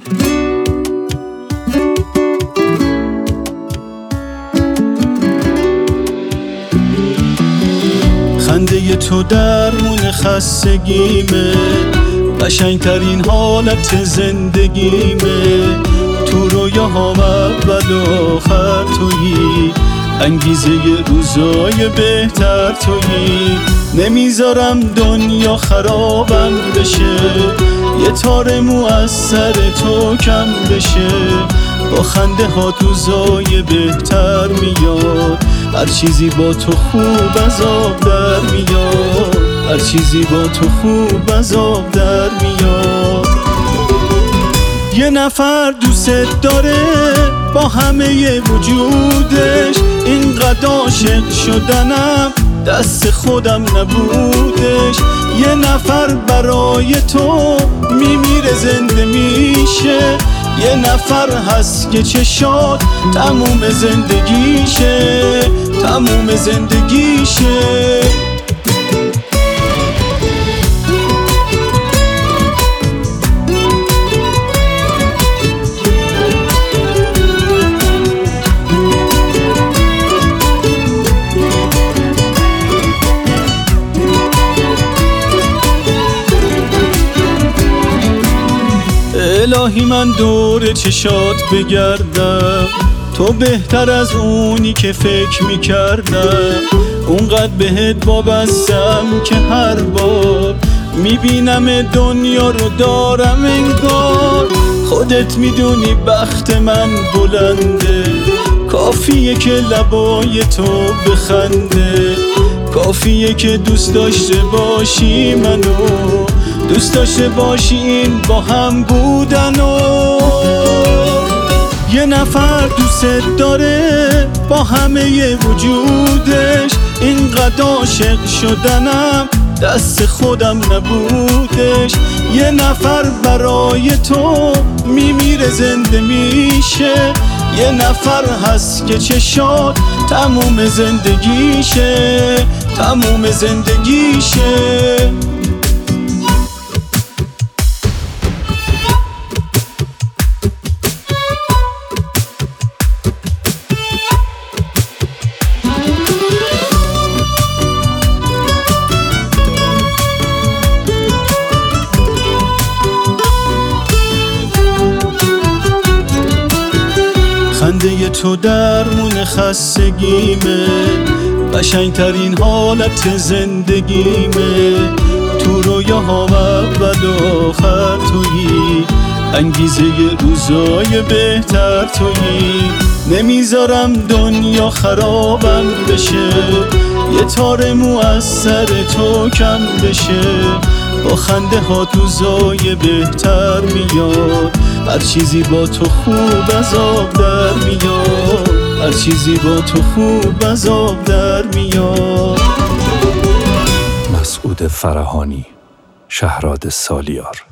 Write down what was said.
خنده تو درمون خستگیمه، قشنگترین حالت زندگیمه. تو رویاهام اول و آخر تویی، انگیزه روزای بهتر تویی. نمیذارم دنیا خرابم بشه، یه تار مو از سر تو کم بشه. با خنده ها روزای بهتر میاد، هر چیزی با تو خوب از آب در میاد، هر چیزی با تو خوب از آب در میاد. یه نفر دوست داره با همه وجودش، اینقدر عاشق شدنم دست خودم نبودش. یه نفر برای تو میمیره زنده میشه، یه نفر هست که چشات تموم زندگیشه، تموم زندگیشه. الهی من دور چشات بگردم، تو بهتر از اونی که فکر میکردم. اونقدر بهت وابستم که هر بار میبینم دنیا رو دارم انگار. خودت میدونی بخت من بلنده، کافیه که لبای تو بخنده. کافیه که دوست داشته باشی منو، دوست داشته باشی این با هم بودنو. یه نفر دوست داره با همه وجودش، اینقدر عاشق شدنم دست خودم نبودش. یه نفر برای تو میمیره زنده میشه، یه نفر هست که چشات تموم زندگیشه، تموم زندگیشه. خنده تو درمون خستگیمه، قشنگترین حالت زندگیمه. تو رویاهام اول و آخر تویی، انگیزه روزای بهتر تویی. نمیذارم دنیا خرابم بشه، یه تار مو از سر تو کم بشه. با خنده ها روزای بهتر میاد، هر چیزی با تو خوب از آب در میاد، هر چیزی با تو خوب از آب در میاد. مسعود فرهانی، شهراد سالیار.